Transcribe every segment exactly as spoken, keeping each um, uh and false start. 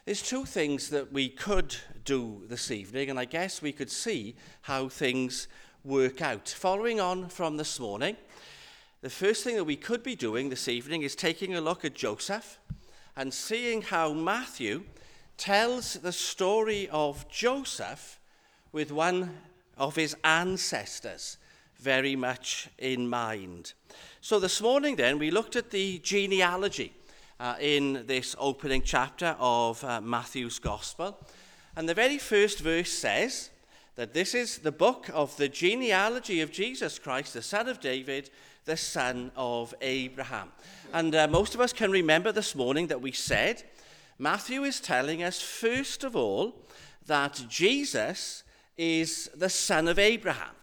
There's two things that we could do this evening, and I guess we could see how things work out. Following on from this morning, the first thing that we could be doing this evening is taking a look at Joseph and seeing how Matthew tells the story of Joseph with one of his ancestors very much in mind. So this morning then, we looked at the genealogy uh, in this opening chapter of uh, Matthew's Gospel. And the very first verse says that this is the book of the genealogy of Jesus Christ, the son of David, the son of Abraham. And uh, most of us can remember this morning that we said Matthew is telling us, first of all, that Jesus is the son of Abraham.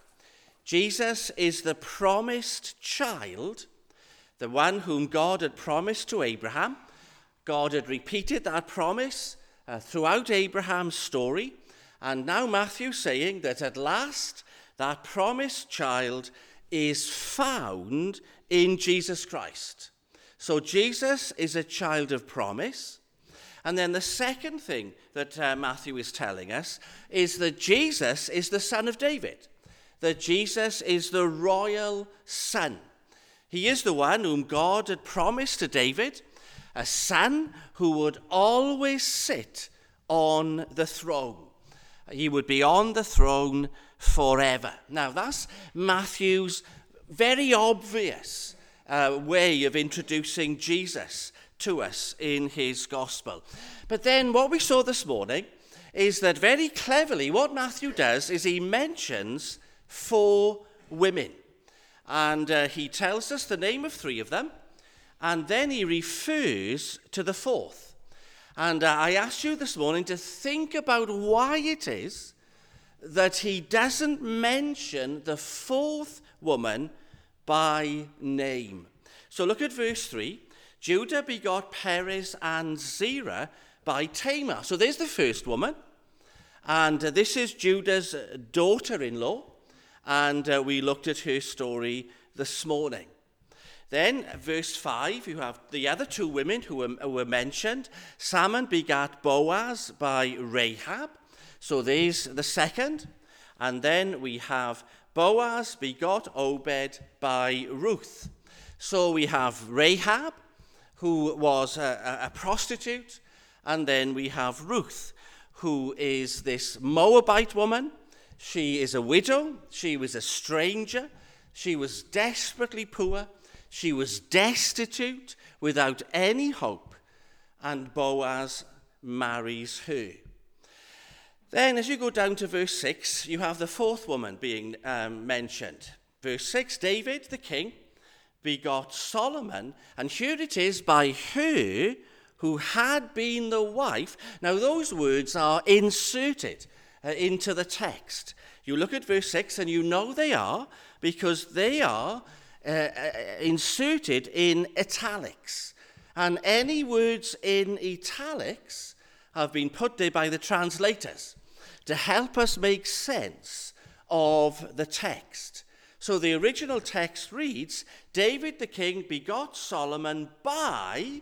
Jesus is the promised child, the one whom God had promised to Abraham. God had repeated that promise uh, throughout Abraham's story. And now Matthew's saying that at last that promised child is found in Jesus Christ. So Jesus is a child of promise. And then the second thing that uh, Matthew is telling us is that Jesus is the son of David, that Jesus is the royal son. He is the one whom God had promised to David, a son who would always sit on the throne. He would be on the throne forever. Now, that's Matthew's very obvious uh, way of introducing Jesus to us in his gospel. But then what we saw this morning is that very cleverly what Matthew does is he mentions four women. And uh, he tells us the name of three of them, and then he refers to the fourth. And uh, I asked you this morning to think about why it is that he doesn't mention the fourth woman by name. So look at verse three. Judah begot Perez and Zerah by Tamar. So there's the first woman. And uh, this is Judah's daughter-in-law. And uh, we looked at her story this morning. Then, verse five, you have the other two women who were, who were mentioned. Salmon begat Boaz by Rahab. So there's the second. And then we have Boaz begot Obed by Ruth. So we have Rahab, who was a, a prostitute. And then we have Ruth, who is this Moabite woman. She is a widow. She was a stranger. She was desperately poor. She was destitute, without any hope, and Boaz marries her. Then, as you go down to verse six, you have the fourth woman being um, mentioned. Verse six, David, the king, begot Solomon, and here it is by her who had been the wife. Now, those words are inserted uh, into the text. You look at verse six, and you know they are, because they are Uh, inserted in italics. And any words in italics have been put there by the translators to help us make sense of the text. So the original text reads, David the king begot Solomon by,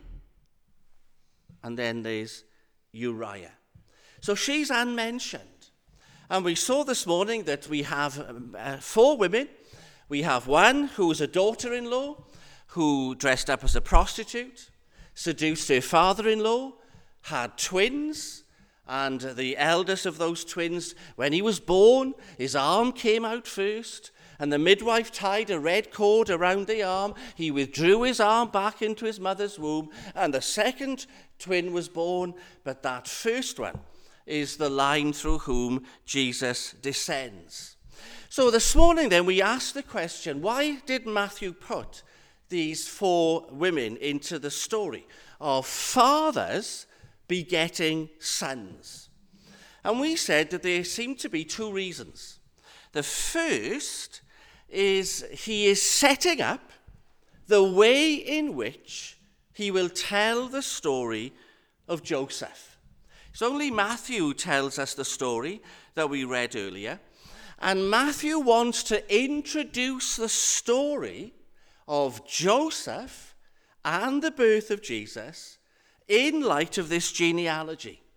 and then there's Uriah. So she's unmentioned. And we saw this morning that we have uh, four women. We have one who was a daughter-in-law who dressed up as a prostitute, seduced her father-in-law, had twins, and the eldest of those twins, when he was born, his arm came out first, and the midwife tied a red cord around the arm. He withdrew his arm back into his mother's womb, and the second twin was born, but that first one is the line through whom Jesus descends. So this morning then we ask the question, why did Matthew put these four women into the story of fathers begetting sons? And we said that there seem to be two reasons. The first is he is setting up the way in which he will tell the story of Joseph. It's only Matthew who tells us the story that we read earlier. And Matthew wants to introduce the story of Joseph and the birth of Jesus in light of this genealogy.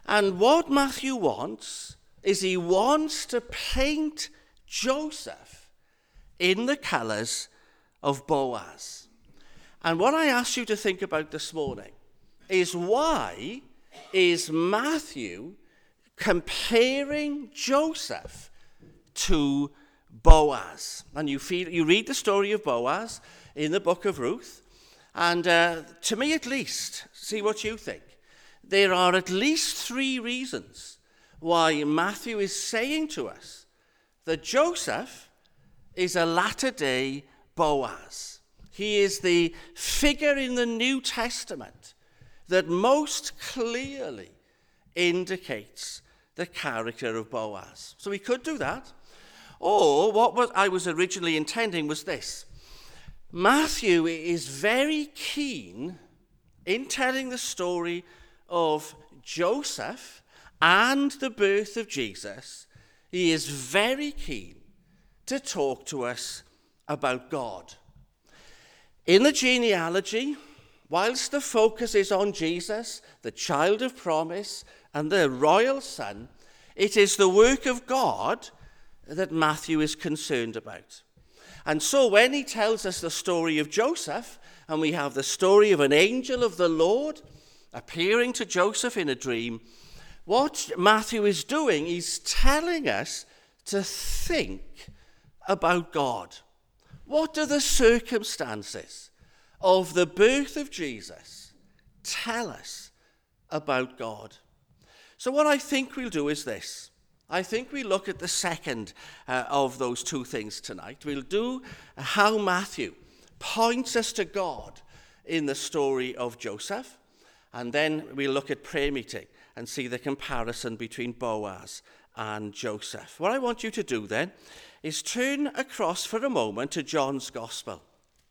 And what Matthew wants is he wants to paint Joseph in the colours of Boaz. And what I ask you to think about this morning is, why is Matthew comparing Joseph to Boaz? And you feel, you read the story of Boaz in the book of Ruth, and uh, to me at least, see what you think, there are at least three reasons why Matthew is saying to us that Joseph is a latter-day Boaz. He is the figure in the New Testament that most clearly indicates the character of Boaz. So we could do that. Or what was, I was originally intending was this. Matthew is very keen in telling the story of Joseph and the birth of Jesus. He is very keen to talk to us about God. In the genealogy, whilst the focus is on Jesus, the child of promise, and the royal son, it is the work of God that Matthew is concerned about. And so when he tells us the story of Joseph, and we have the story of an angel of the Lord appearing to Joseph in a dream, what Matthew is doing is telling us to think about God. What do the circumstances of the birth of Jesus tell us about God? So what I think we'll do is this. I think we look at the second uh, of those two things tonight. We'll do how Matthew points us to God in the story of Joseph, and then we'll look at prayer meeting and see the comparison between Boaz and Joseph. What I want you to do then is turn across for a moment to John's Gospel.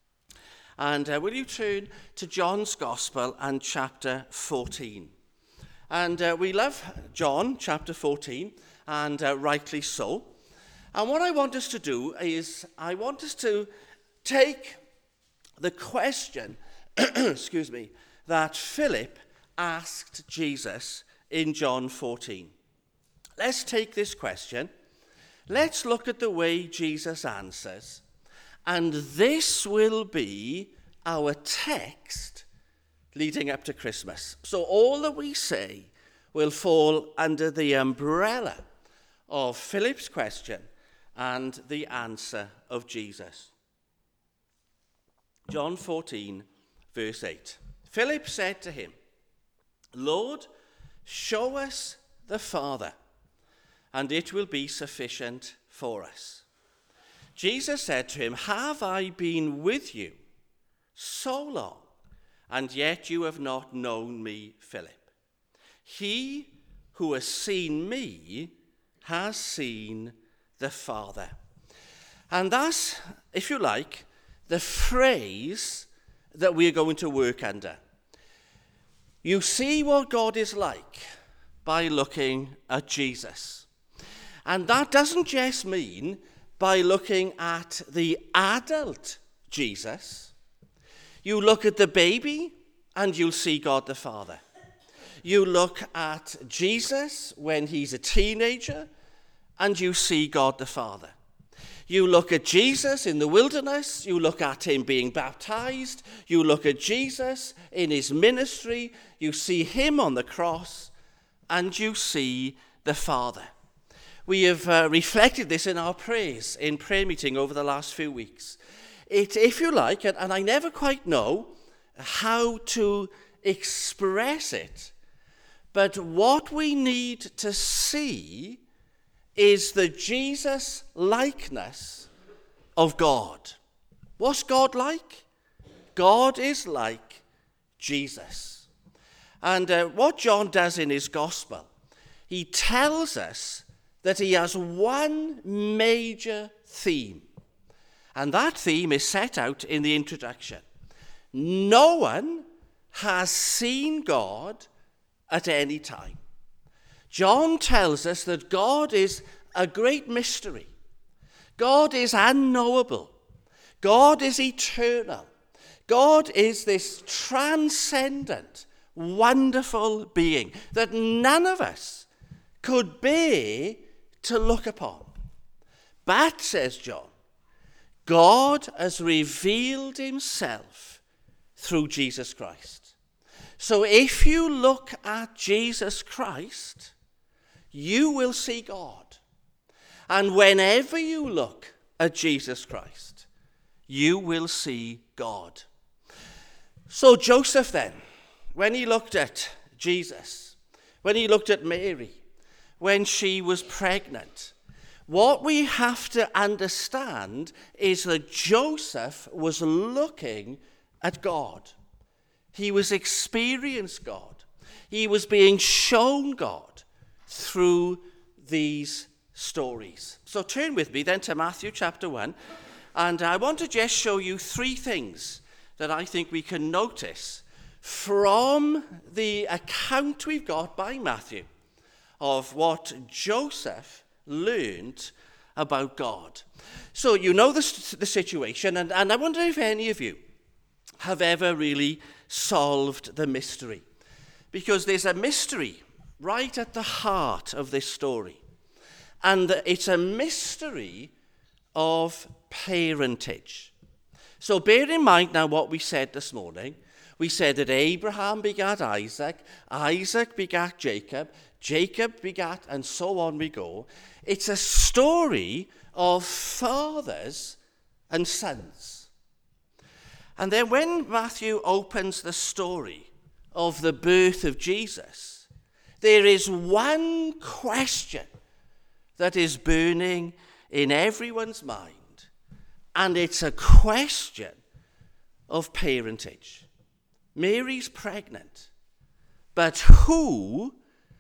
And uh, will you turn to John's Gospel and chapter fourteen? And uh, we love John chapter fourteen, and uh, rightly so. And what I want us to do is, I want us to take the question, excuse me, that Philip asked Jesus in John fourteen. Let's take this question. Let's look at the way Jesus answers. And this will be our text leading up to Christmas. So all that we say will fall under the umbrella of Philip's question and the answer of Jesus. John fourteen, verse eight. Philip said to him, Lord, show us the Father, and it will be sufficient for us. Jesus said to him, have I been with you so long, and yet you have not known me, Philip? He who has seen me has seen the Father. And that's, if you like, the phrase that we're going to work under. You see what God is like by looking at Jesus. And that doesn't just mean by looking at the adult Jesus. You look at the baby and you'll see God the Father. You look at Jesus when he's a teenager and you see God the Father. You look at Jesus in the wilderness, you look at him being baptized, you look at Jesus in his ministry, you see him on the cross, and you see the Father. We have uh, reflected this in our prayers, in prayer meeting over the last few weeks. It, if you like, and, and I never quite know how to express it, but what we need to see is the Jesus likeness of God. What's God like? God is like Jesus. And uh, what John does in his gospel, he tells us that he has one major theme. And that theme is set out in the introduction. No one has seen God at any time. John tells us that God is a great mystery. God is unknowable. God is eternal. God is this transcendent, wonderful being that none of us could bear to look upon. But, says John, God has revealed himself through Jesus Christ. So if you look at Jesus Christ, you will see God. And whenever you look at Jesus Christ, you will see God. So Joseph then, when he looked at Jesus, when he looked at Mary, when she was pregnant, what we have to understand is that Joseph was looking at God. He was experiencing God. He was being shown God through these stories. So turn with me then to Matthew chapter one, and I want to just show you three things that I think we can notice from the account we've got by Matthew of what Joseph learned about God. So you know the, the situation, and, and I wonder if any of you have ever really solved the mystery. Because there's a mystery right at the heart of this story. And it's a mystery of parentage. So bear in mind now what we said this morning. We said that Abraham begat Isaac, Isaac begat Jacob, Jacob begat, and so on we go. It's a story of fathers and sons. And then when Matthew opens the story of the birth of Jesus, there is one question that is burning in everyone's mind, and it's a question of parentage. Mary's pregnant, but who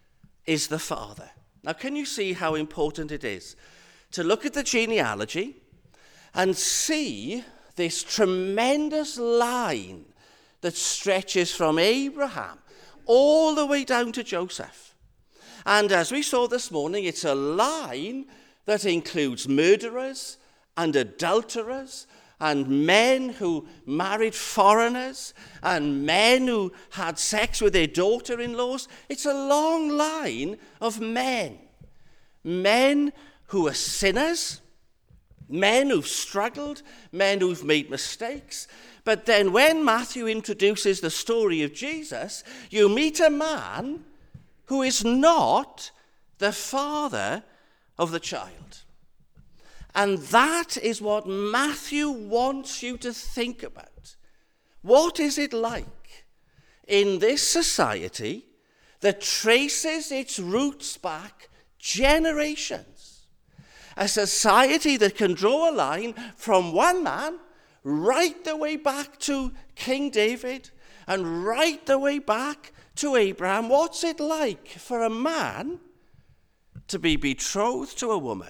is the father? Now, can you see how important it is to look at the genealogy and see this tremendous line that stretches from Abraham all the way down to Joseph? And as we saw this morning, it's a line that includes murderers and adulterers and men who married foreigners and men who had sex with their daughter-in-laws. It's a long line of men. Men who are sinners, men who've struggled, men who've made mistakes. But then when Matthew introduces the story of Jesus, you meet a man who is not the father of the child. And that is what Matthew wants you to think about. What is it like in this society that traces its roots back generations? A society that can draw a line from one man right the way back to King David and right the way back to Abraham. What's it like for a man to be betrothed to a woman?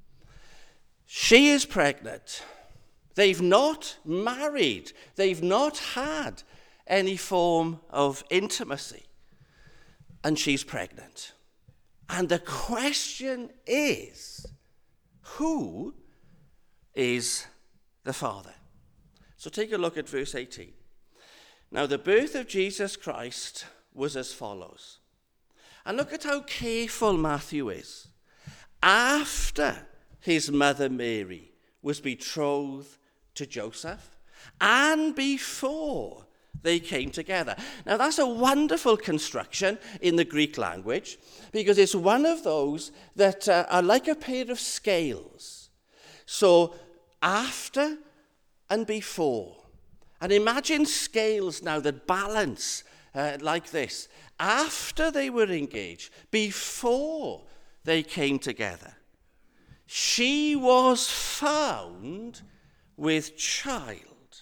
She is pregnant. They've not married. They've not had any form of intimacy. And she's pregnant. And the question is, who is the father? So take a look at verse eighteen. Now, the birth of Jesus Christ was as follows. And look at how careful Matthew is. After his mother Mary was betrothed to Joseph, and before they came together. Now, that's a wonderful construction in the Greek language, because it's one of those that uh, are like a pair of scales. So, after and before. And imagine scales now that balance uh, like this. After they were engaged, before they came together, she was found with child.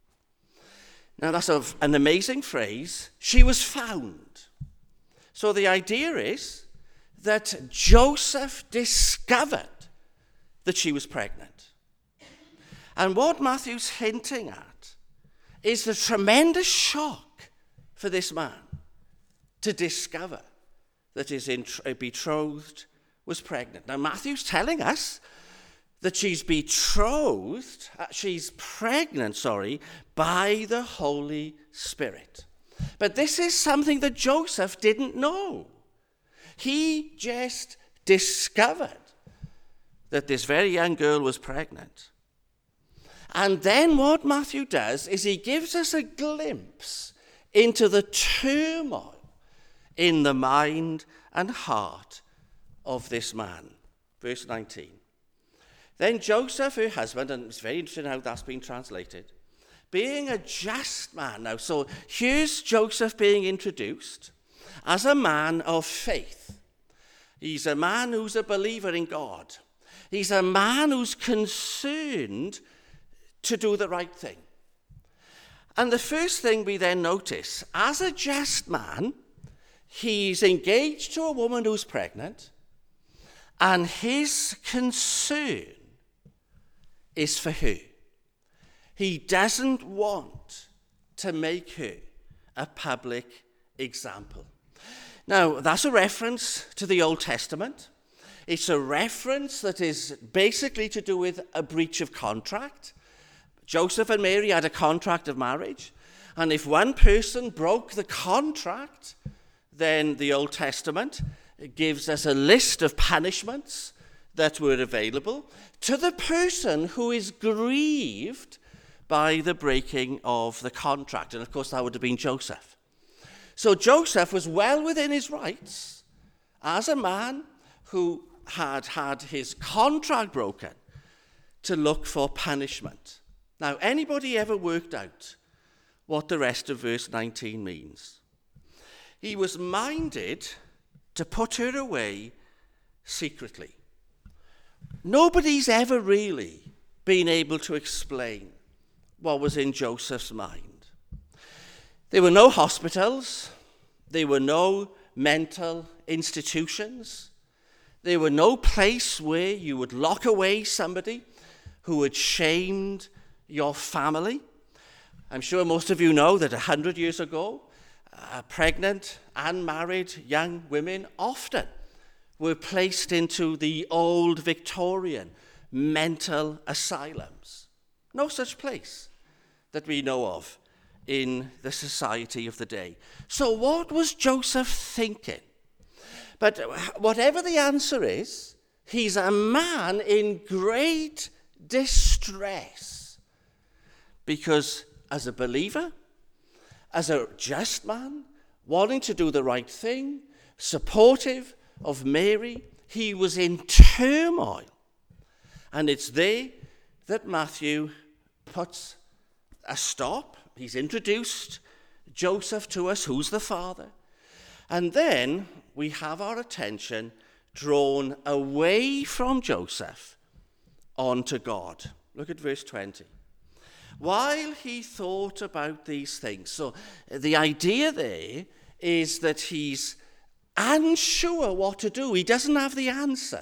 Now, that's a, an amazing phrase. She was found. So the idea is that Joseph discovered that she was pregnant. And what Matthew's hinting at is the tremendous shock for this man to discover that his betrothed was pregnant. Now, Matthew's telling us that she's betrothed, uh, she's pregnant, sorry, by the Holy Spirit. But But this is something that Joseph didn't know. He just discovered that this very young girl was pregnant. And then what Matthew does is he gives us a glimpse into the turmoil in the mind and heart of this man. Verse nineteen. Then Joseph, her husband, and it's very interesting how that's been translated, being a just man. Now, so here's Joseph being introduced as a man of faith. He's a man who's a believer in God. He's a man who's concerned to do the right thing. And the first thing we then notice, as a just man, he's engaged to a woman who's pregnant, and his concern is for her. He doesn't want to make her a public example. Now, that's a reference to the Old Testament. It's a reference that is basically to do with a breach of contract. Joseph and Mary had a contract of marriage, and if one person broke the contract, then the Old Testament gives us a list of punishments that were available to the person who is grieved by the breaking of the contract. And of course, that would have been Joseph. So Joseph was well within his rights as a man who had had his contract broken to look for punishment. Now, anybody ever worked out what the rest of verse nineteen means? He was minded to put her away secretly. Nobody's ever really been able to explain what was in Joseph's mind. There were no hospitals. There were no mental institutions. There were no place where you would lock away somebody who had shamed your family. I'm sure most of you know that a hundred years ago, uh, pregnant, unmarried young women often were placed into the old Victorian mental asylums. No such place that we know of in the society of the day. So what was Joseph thinking? But whatever the answer is, he's a man in great distress. Because as a believer, as a just man, wanting to do the right thing, supportive of Mary, he was in turmoil. And it's there that Matthew puts a stop. He's introduced Joseph to us, who's the father. And then we have our attention drawn away from Joseph onto God. Look at verse twenty. While he thought about these things. So the idea there is that he's unsure what to do. He doesn't have the answer.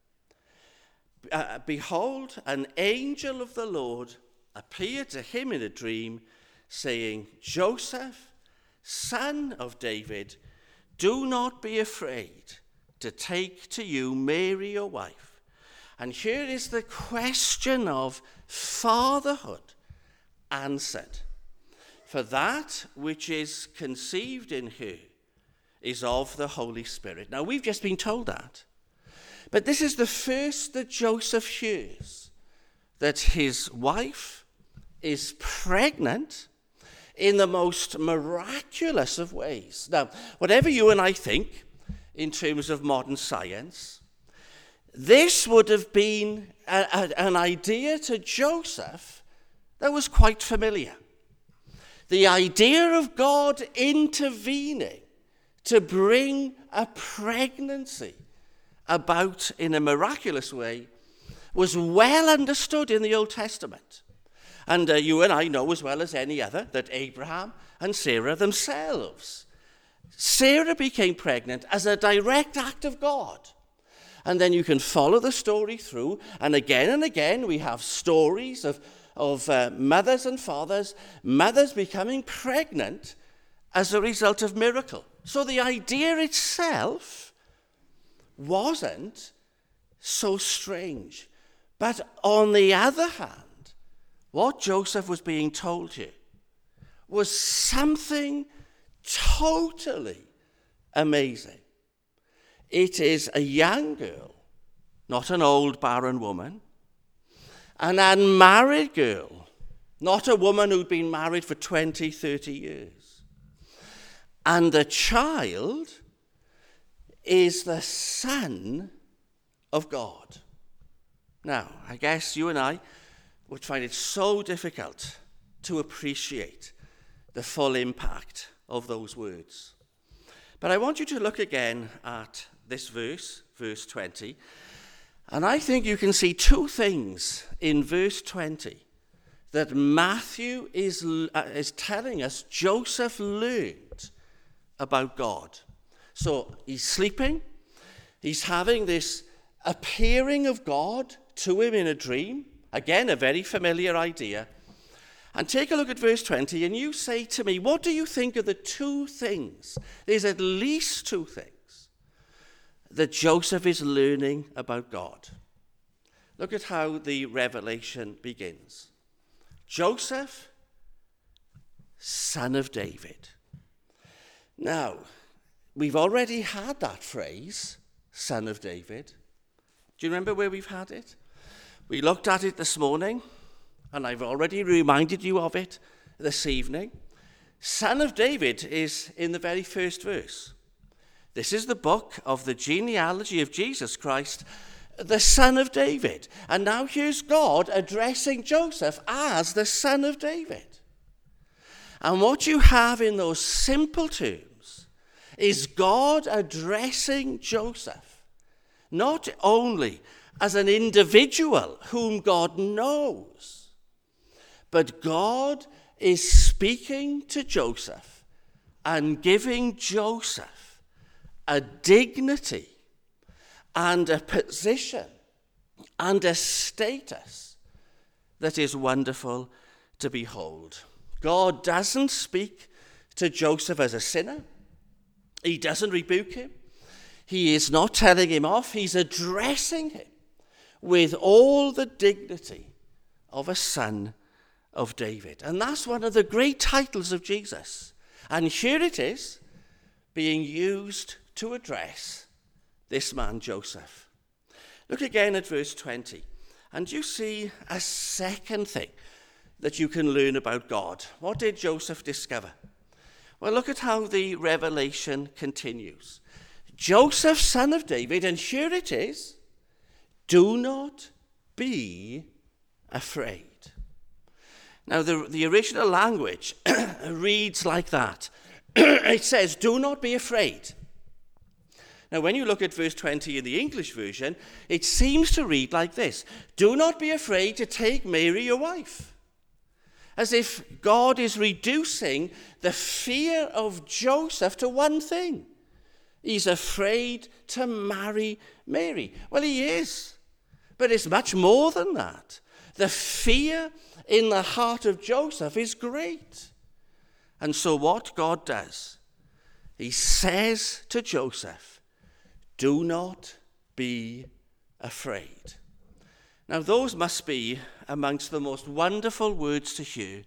Uh, Behold, an angel of the Lord appeared to him in a dream, saying, Joseph, son of David, do not be afraid to take to you Mary, your wife. And here is the question of fatherhood answered. For that which is conceived in her is of the Holy Spirit. Now, we've just been told that. But this is the first that Joseph hears, that his wife is pregnant in the most miraculous of ways. Now, whatever you and I think in terms of modern science, this would have been a, a, an idea to Joseph that was quite familiar. The idea of God intervening to bring a pregnancy about in a miraculous way was well understood in the Old Testament. And uh, you and I know as well as any other that Abraham and Sarah themselves, Sarah became pregnant as a direct act of God. And then you can follow the story through, and again and again we have stories of, of uh, mothers and fathers, mothers becoming pregnant as a result of miracle. So the idea itself wasn't so strange. But on the other hand, what Joseph was being told here was something totally amazing. It is a young girl, not an old barren woman, an unmarried girl, not a woman who'd been married for twenty, thirty years. And the child is the Son of God. Now, I guess you and I would find it so difficult to appreciate the full impact of those words. But I want you to look again at this verse, verse twenty, and I think you can see two things in verse twenty that Matthew is, uh, is telling us Joseph learned about God. So he's sleeping, he's having this appearing of God to him in a dream. Again, a very familiar idea. And take a look at verse twenty, and you say to me, what do you think of the two things? There's at least two things that Joseph is learning about God. Look at how the revelation begins. Joseph, son of David. Now, we've already had that phrase, son of David. Do you remember where we've had it? We looked at it this morning, and I've already reminded you of it this evening. Son of David is in the very first verse. This is the book of the genealogy of Jesus Christ, the son of David. And now here's God addressing Joseph as the son of David. And what you have in those simple terms is God addressing Joseph, not only as an individual whom God knows, but God is speaking to Joseph and giving Joseph a dignity and a position and a status that is wonderful to behold. God doesn't speak to Joseph as a sinner. He doesn't rebuke him. He is not telling him off. He's addressing him with all the dignity of a son of David. And that's one of the great titles of Jesus. And here it is being used to address this man Joseph. Look again at verse twenty, and you see a second thing that you can learn about God. What did Joseph discover? Well, look at how the revelation continues. Joseph, son of David, and here it is, do not be afraid. Now, the, the original language reads like that. It says, do not be afraid. Now, when you look at verse twenty in the English version, it seems to read like this. Do not be afraid to take Mary, your wife. As if God is reducing the fear of Joseph to one thing. He's afraid to marry Mary. Well, he is. But it's much more than that. The fear in the heart of Joseph is great. And so what God does, he says to Joseph, do not be afraid. Now, those must be amongst the most wonderful words to hear,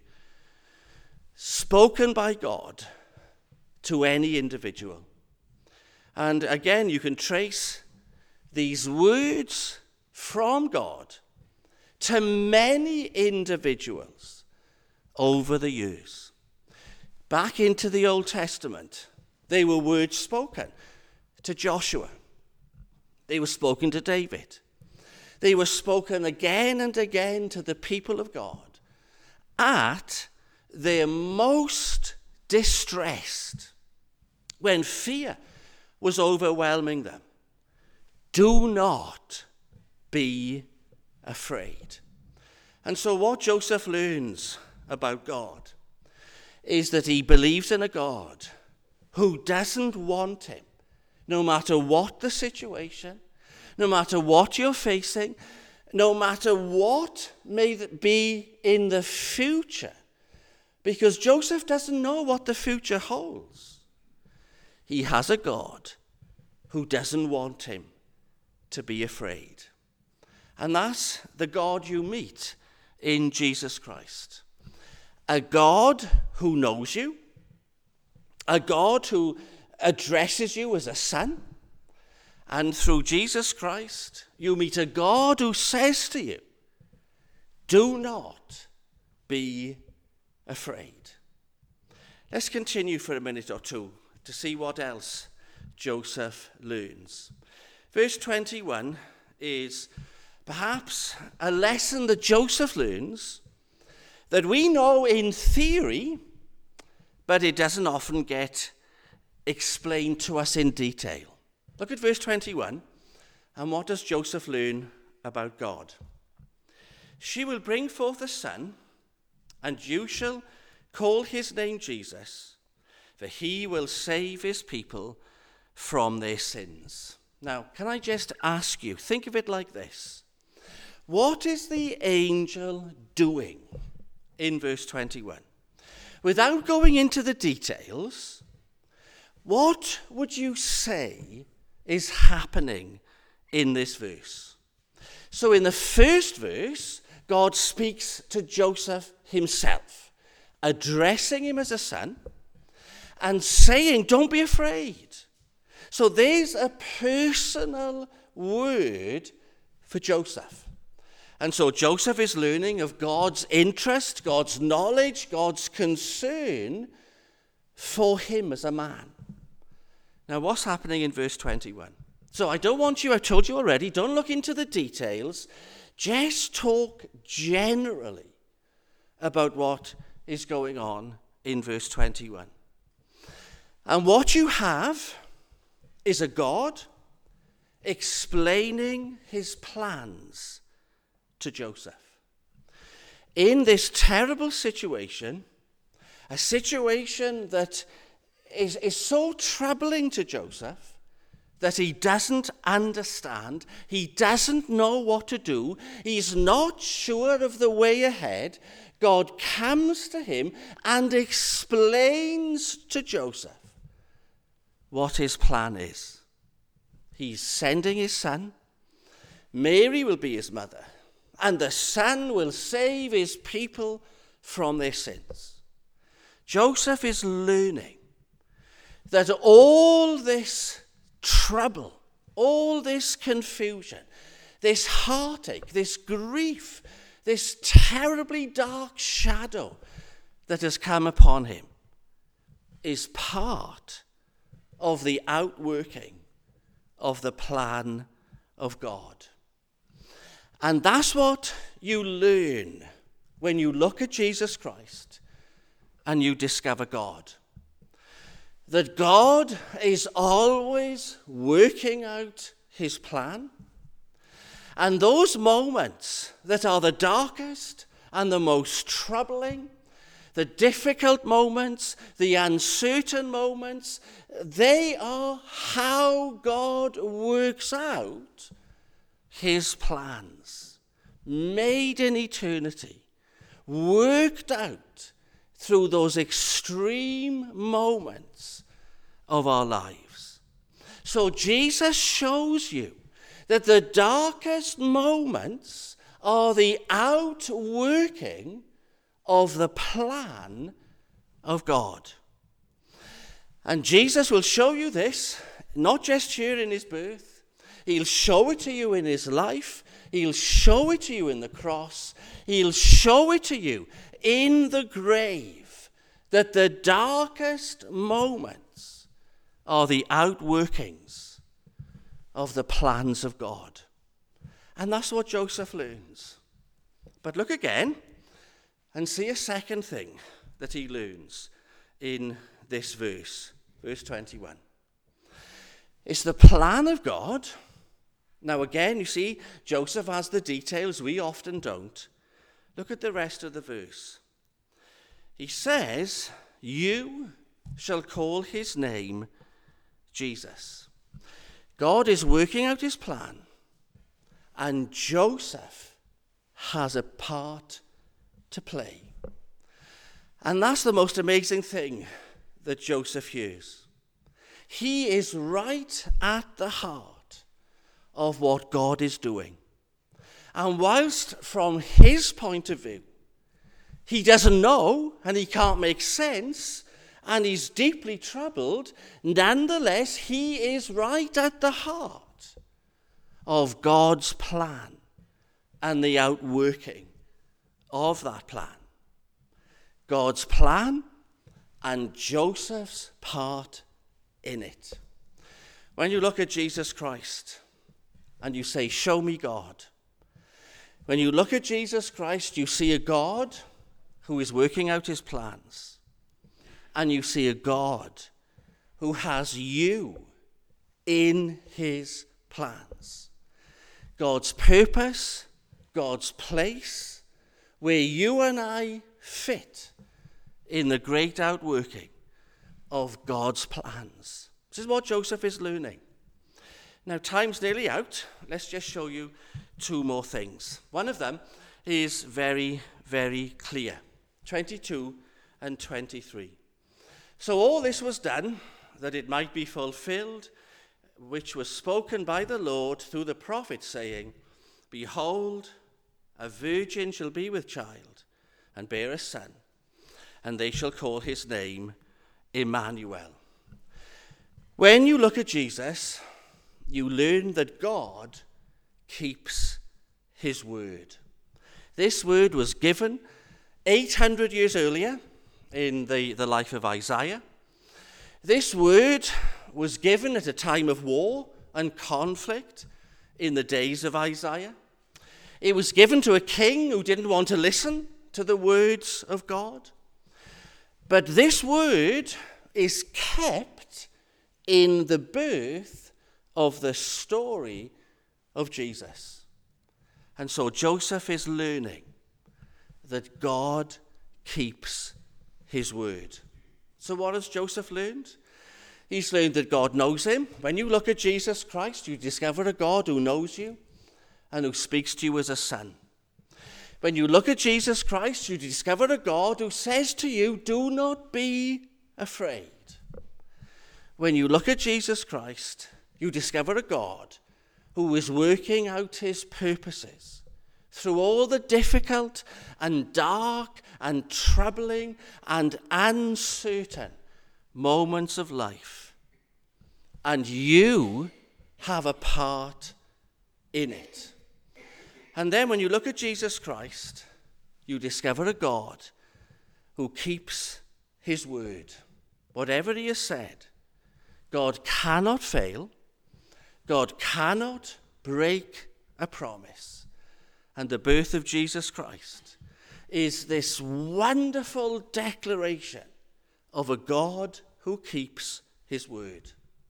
spoken by God to any individual. And again, you can trace these words from God to many individuals over the years. Back into the Old Testament, they were words spoken to Joshua. They were spoken to David. They were spoken again and again to the people of God at their most distressed, when fear was overwhelming them. Do not be afraid. And so what Joseph learns about God is that he believes in a God who doesn't want him, no matter what the situation, no matter what you're facing, no matter what may be in the future, because Joseph doesn't know what the future holds. He has a God who doesn't want him to be afraid. And that's the God you meet in Jesus Christ. A God who knows you, A God who addresses you as a son. And through Jesus Christ, you meet a God who says to you, do not be afraid. Let's continue for a minute or two to see what else Joseph learns. Verse twenty-one is perhaps a lesson that Joseph learns that we know in theory, but it doesn't often get explained to us in detail. Look at verse twenty-one, and what does Joseph learn about God? She will bring forth a son, and you shall call his name Jesus, for he will save his people from their sins. Now, can I just ask you, think of it like this. What is the angel doing in verse twenty-one? Without going into the details, what would you say is happening in this verse? So in the first verse, God speaks to Joseph himself, addressing him as a son and saying, don't be afraid. So there's a personal word for Joseph. And so Joseph is learning of God's interest, God's knowledge, God's concern for him as a man. Now, what's happening in verse twenty-one? So I don't want you, I've told you already, don't look into the details. Just talk generally about what is going on in verse twenty-one. And what you have is a God explaining his plans to Joseph. In this terrible situation, a situation that is, is so troubling to Joseph that he doesn't understand, he doesn't know what to do, he's not sure of the way ahead, God comes to him and explains to Joseph what his plan is. He's sending his son, Mary will be his mother, and the son will save his people from their sins. Joseph is learning that all this trouble, all this confusion, this heartache, this grief, this terribly dark shadow that has come upon him is part of the outworking of the plan of God. And that's what you learn when you look at Jesus Christ and you discover God. That God is always working out his plan. And those moments that are the darkest and the most troubling, the difficult moments, the uncertain moments, they are how God works out his plans, made in eternity, worked out through those extreme moments of our lives. So Jesus shows you that the darkest moments are the outworking of the plan of God. And Jesus will show you this, not just here in his birth. He'll show it to you in his life. He'll show it to you in the cross. He'll show it to you in the grave, that the darkest moments are the outworkings of the plans of God. And that's what Joseph learns. But look again and see a second thing that he learns in this verse, verse twenty-one. It's the plan of God. Now again, you see, Joseph has the details, we often don't. Look at the rest of the verse. He says, you shall call his name Jesus. God is working out his plan, and Joseph has a part to play. And that's the most amazing thing that Joseph hears. He is right at the heart of what God is doing. And whilst from his point of view, he doesn't know and he can't make sense and he's deeply troubled, nonetheless, he is right at the heart of God's plan and the outworking of that plan. God's plan and Joseph's part in it. When you look at Jesus Christ and you say, "Show me God," when you look at Jesus Christ, you see a God who is working out his plans. And you see a God who has you in his plans. God's purpose, God's place, where you and I fit in the great outworking of God's plans. This is what Joseph is learning. Now, time's nearly out. Let's just show you two more things. One of them is very, very clear. twenty-two and twenty-three. So all this was done, that it might be fulfilled, which was spoken by the Lord through the prophet, saying, "Behold, a virgin shall be with child, and bear a son, and they shall call his name Emmanuel." When you look at Jesus, you learn that God keeps his word. This word was given eight hundred years earlier in the, the life of Isaiah. This word was given at a time of war and conflict in the days of Isaiah. It was given to a king who didn't want to listen to the words of God. But this word is kept in the birth of the story of Jesus. And so Joseph is learning that God keeps his word. So what has Joseph learned? He's learned that God knows him. When you look at Jesus Christ, you discover a God who knows you and who speaks to you as a son. When you look at Jesus Christ, you discover a God who says to you, "Do not be afraid." When you look at Jesus Christ, you discover a God who is working out his purposes through all the difficult and dark and troubling and uncertain moments of life. And you have a part in it. And then when you look at Jesus Christ, you discover a God who keeps his word. Whatever he has said, God cannot fail. God cannot break a promise. And the birth of Jesus Christ is this wonderful declaration of a God who keeps his word.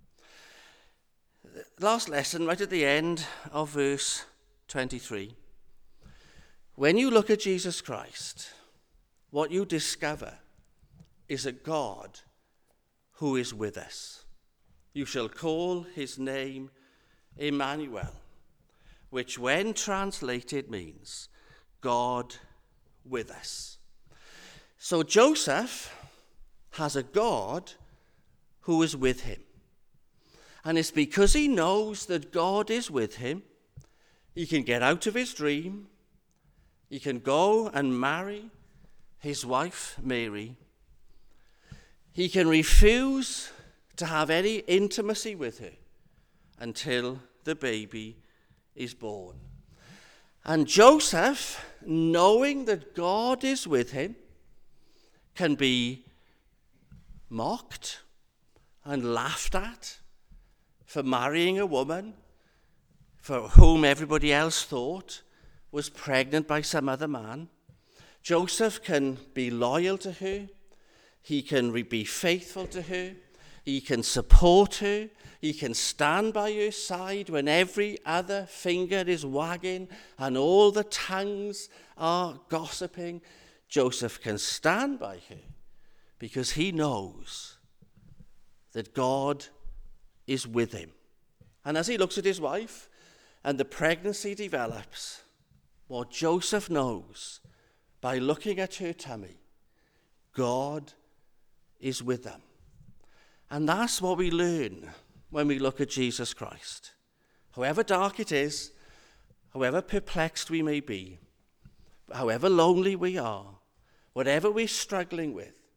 Last lesson, right at the end of verse twenty-three. When you look at Jesus Christ, what you discover is a God who is with us. You shall call his name Emmanuel, which when translated means God with us. So Joseph has a God who is with him. And it's because he knows that God is with him, he can get out of his dream, he can go and marry his wife Mary. He can refuse to have any intimacy with her until the baby is born. And Joseph, knowing that God is with him, can be mocked and laughed at for marrying a woman for whom everybody else thought was pregnant by some other man. Joseph can be loyal to her. He can re- be faithful to her. He can support her. He can stand by her side when every other finger is wagging and all the tongues are gossiping. Joseph can stand by her because he knows that God is with him. And as he looks at his wife and the pregnancy develops, what Joseph knows by looking at her tummy, God is with them. And that's what we learn when we look at Jesus Christ. However dark it is, however perplexed we may be, however lonely we are, whatever we're struggling with,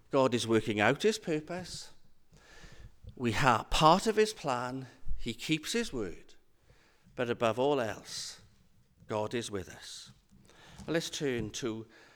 God is working out his purpose. We are part of his plan. He keeps his word. But above all else, God is with us. Well, let's turn to